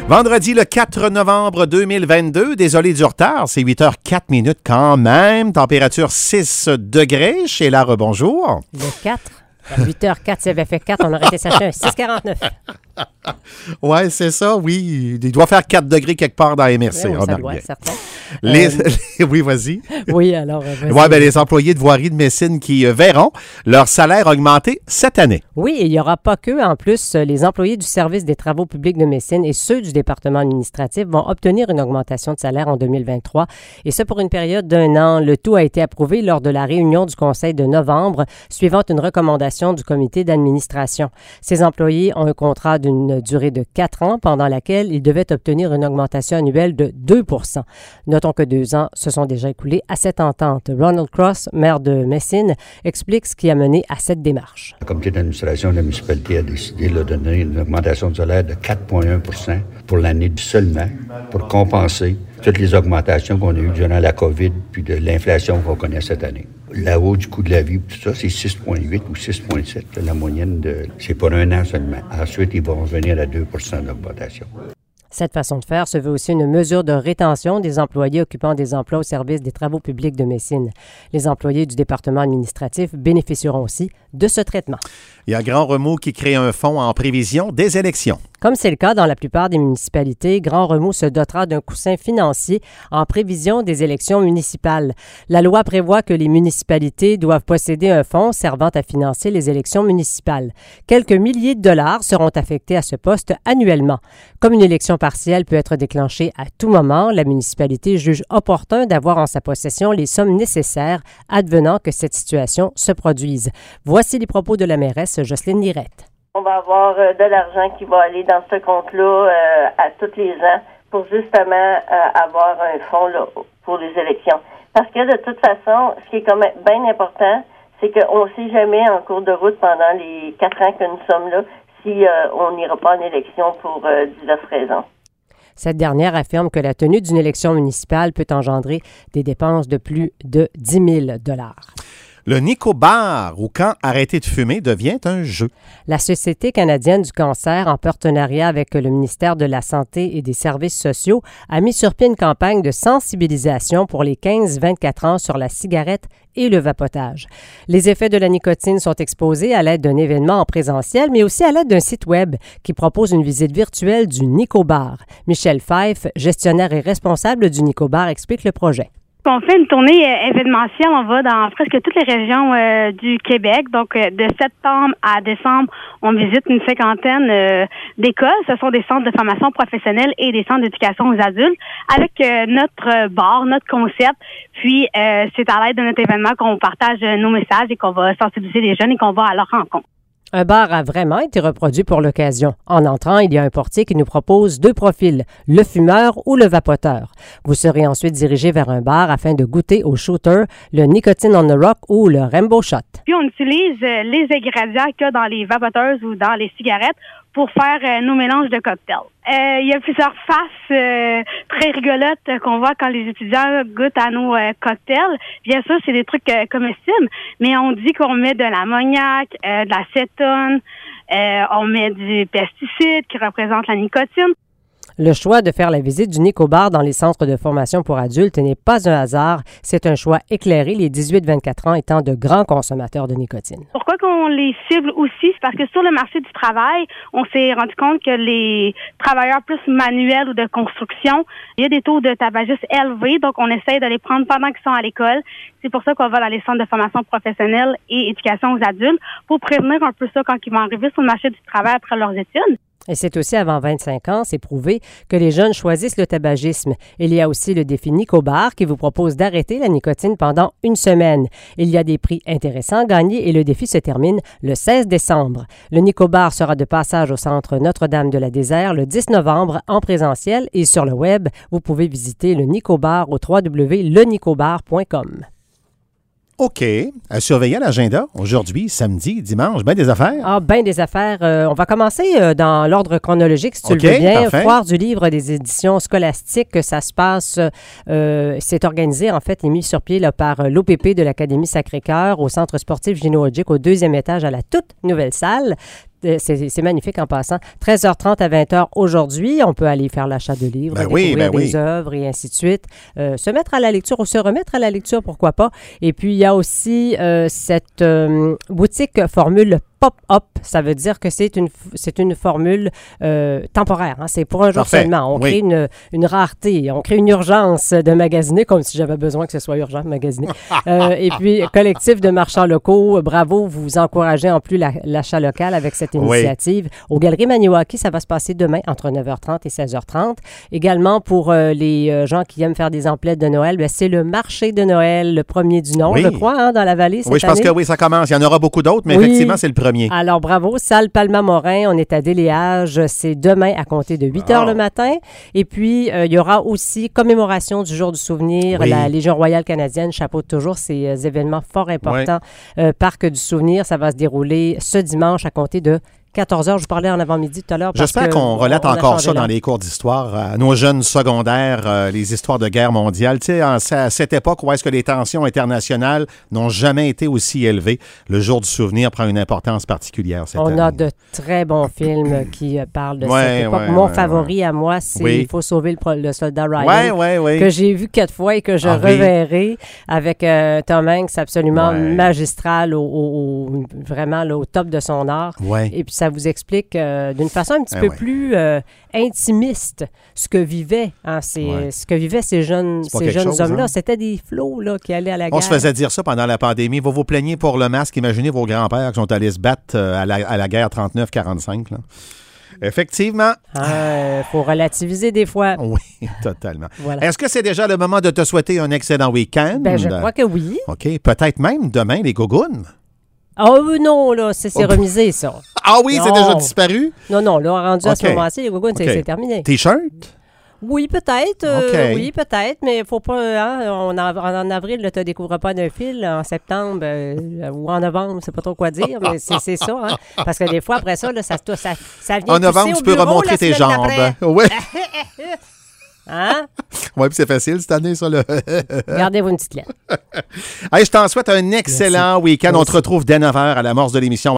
Vendredi, le 4 novembre 2022. Désolé du retard, c'est 8h04 quand même. Température 6 degrés. Sheila, rebonjour. Le 4. À 8h04, s'il avait fait 4, on aurait été s'acheter un 6,49. Oui, c'est ça, oui. Il doit faire 4 degrés quelque part dans MRC. Oui, ça doit, certain. Oui, vas-y. Oui, alors, vas-y. Oui, bien, les employés de voirie de Messine qui verront leur salaire augmenter cette année. Oui, et il n'y aura pas que. En plus, les employés du service des travaux publics de Messine et ceux du département administratif vont obtenir une augmentation de salaire en 2023. Et ça pour une période d'1 an. Le tout a été approuvé lors de la réunion du Conseil de novembre, suivant une recommandation du comité d'administration. Ces employés ont un contrat d'une durée de 4 ans, pendant laquelle ils devaient obtenir une augmentation annuelle de 2 %. Notons que 2 ans se sont déjà écoulés à cette entente. Ronald Cross, maire de Messine, explique ce qui a mené à cette démarche. Le comité d'administration de la municipalité a décidé de donner une augmentation de salaire de 4,1 % pour l'année seulement, pour compenser toutes les augmentations qu'on a eues durant la COVID puis de l'inflation qu'on connaît cette année. La hausse du coût de la vie, tout ça, c'est 6,8 ou 6,7. La moyenne, c'est pour 1 an seulement. Ensuite, ils vont revenir à 2 % d'augmentation. Cette façon de faire se veut aussi une mesure de rétention des employés occupant des emplois au service des travaux publics de Messine. Les employés du département administratif bénéficieront aussi de ce traitement. Il y a Grand Remous qui crée un fonds en prévision des élections. Comme c'est le cas dans la plupart des municipalités, Grand Remous se dotera d'un coussin financier en prévision des élections municipales. La loi prévoit que les municipalités doivent posséder un fonds servant à financer les élections municipales. Quelques milliers de dollars seront affectés à ce poste annuellement. Comme une élection partielle peut être déclenchée à tout moment, la municipalité juge opportun d'avoir en sa possession les sommes nécessaires advenant que cette situation se produise. Voici les propos de la mairesse Jocelyne Lirette. On va avoir de l'argent qui va aller dans ce compte-là à tous les ans pour justement avoir un fonds là, pour les élections. Parce que de toute façon, ce qui est quand même bien important, c'est qu'on ne sait jamais en cours de route pendant les 4 ans que nous sommes là si on n'ira pas en élection pour diverses raisons. Cette dernière affirme que la tenue d'une élection municipale peut engendrer des dépenses de plus de 10 000 $. Le Nicobar, ou quand arrêter de fumer, devient un jeu. La Société canadienne du cancer, en partenariat avec le ministère de la Santé et des Services sociaux, a mis sur pied une campagne de sensibilisation pour les 15-24 ans sur la cigarette et le vapotage. Les effets de la nicotine sont exposés à l'aide d'un événement en présentiel, mais aussi à l'aide d'un site web qui propose une visite virtuelle du Nicobar. Michel Fife, gestionnaire et responsable du Nicobar, explique le projet. On fait une tournée événementielle. On va dans presque toutes les régions du Québec. Donc, de septembre à décembre, on visite une 50aine d'écoles. Ce sont des centres de formation professionnelle et des centres d'éducation aux adultes avec notre bar, notre concept. Puis, c'est à l'aide de notre événement qu'on partage nos messages et qu'on va sensibiliser les jeunes et qu'on va à leur rencontre. Un bar a vraiment été reproduit pour l'occasion. En entrant, il y a un portier qui nous propose 2 profils, le fumeur ou le vapoteur. Vous serez ensuite dirigé vers un bar afin de goûter au shooter, le nicotine on the rock ou le Rainbow Shot. Puis on utilise les ingrédients qu'il y a dans les vapoteuses ou dans les cigarettes pour faire nos mélanges de cocktails. Il y a plusieurs faces très rigolotes qu'on voit quand les étudiants goûtent à nos cocktails. Bien sûr, c'est des trucs comestibles, mais on dit qu'on met de l'ammoniac, de l'acétone, on met du pesticide qui représente la nicotine. Le choix de faire la visite du Nicobar dans les centres de formation pour adultes n'est pas un hasard. C'est un choix éclairé, les 18-24 ans étant de grands consommateurs de nicotine. Pourquoi qu'on les cible aussi? C'est parce que sur le marché du travail, on s'est rendu compte que les travailleurs plus manuels ou de construction, il y a des taux de tabagisme élevés, donc on essaie de les prendre pendant qu'ils sont à l'école. C'est pour ça qu'on va dans les centres de formation professionnelle et éducation aux adultes pour prévenir un peu ça quand ils vont arriver sur le marché du travail après leurs études. Et c'est aussi avant 25 ans, c'est prouvé, que les jeunes choisissent le tabagisme. Il y a aussi le défi Nicobar qui vous propose d'arrêter la nicotine pendant 1 semaine. Il y a des prix intéressants à gagner et le défi se termine le 16 décembre. Le Nicobar sera de passage au centre Notre-Dame-de-la-Désert le 10 novembre en présentiel et sur le web, vous pouvez visiter le Nicobar au www.lenicobar.com. OK. À surveiller l'agenda aujourd'hui, samedi, dimanche, bien des affaires. Ah, bien des affaires. On va commencer dans l'ordre chronologique, si tu le veux bien. Parfait. Foire du livre des éditions scolastiques, ça se passe, c'est organisé, en fait, et mis sur pied là, par l'OPP de l'Académie Sacré-Cœur au Centre sportif Gino Odjick, au 2e étage à la toute nouvelle salle. C'est magnifique en passant. 13h30 à 20h aujourd'hui. On peut aller faire l'achat de livres, découvrir des œuvres et ainsi de suite. Se mettre à la lecture ou se remettre à la lecture, pourquoi pas. Et puis, il y a aussi cette boutique formule pop-up, ça veut dire que c'est une formule temporaire. Hein? C'est pour un jour seulement. On crée une rareté, on crée une urgence de magasiner, comme si j'avais besoin que ce soit urgent de magasiner. Et puis, collectif de marchands locaux, bravo, vous encouragez en plus l'achat local avec cette initiative. Aux Galeries Maniwaki, ça va se passer demain entre 9h30 et 16h30. Également, pour les gens qui aiment faire des emplettes de Noël, c'est le marché de Noël, le premier du nom, je crois, hein, dans la vallée cette année. Oui, je pense que ça commence. Il y en aura beaucoup d'autres, mais effectivement, c'est le premier. Alors, bravo. Salle Palma-Morin, on est à Déléage. C'est demain à compter de 8h le matin. Et puis, il y aura aussi commémoration du Jour du souvenir. La Légion royale canadienne chapeaute toujours ces événements fort importants. Parc du souvenir, ça va se dérouler ce dimanche à compter de 14h, je vous parlais en avant-midi tout à l'heure. J'espère qu'on relate encore ça dans les cours d'histoire à nos jeunes secondaires, les histoires de guerre mondiale. Tu sais, à cette époque où est-ce que les tensions internationales n'ont jamais été aussi élevées, le Jour du souvenir prend une importance particulière cette année. On a de très bons films qui parlent de cette époque. Mon favori à moi, c'est Il faut sauver le soldat Ryan, que j'ai vu 4 fois et que je reverrai avec Tom Hanks absolument magistral, vraiment là, au top de son art. Et puis ça vous explique d'une façon un petit peu plus intimiste ce que vivaient, ce que vivaient ces jeunes hommes-là. Hein? C'était des flots là, qui allaient à la guerre. On se faisait dire ça pendant la pandémie. Vous vous plaignez pour le masque. Imaginez vos grands-pères qui sont allés se battre à la guerre 39-45. Là. Effectivement. Il faut relativiser des fois. Oui, totalement. Voilà. Est-ce que c'est déjà le moment de te souhaiter un excellent week-end? Je crois que oui. OK. Peut-être même demain, les gougounes. Non, là, c'est remisé, ça. Ah oui, c'est déjà disparu? Non, là, rendu à ce moment-ci, les gougounes, c'est terminé. T-shirt? Oui, peut-être. Oui, peut-être, mais il ne faut pas... Hein, en avril, tu ne découvres pas d'un fil. En septembre ou en novembre, c'est pas trop quoi dire, mais c'est ça. Hein, parce que des fois, après ça, là, ça vient en novembre, tu peux remontrer tes jambes. Oui. Hein? Oui, puis c'est facile cette année, ça. Gardez-vous une petite lettre. Hey, je t'en souhaite un excellent week-end. On te retrouve dès 9h à l'amorce de l'émission.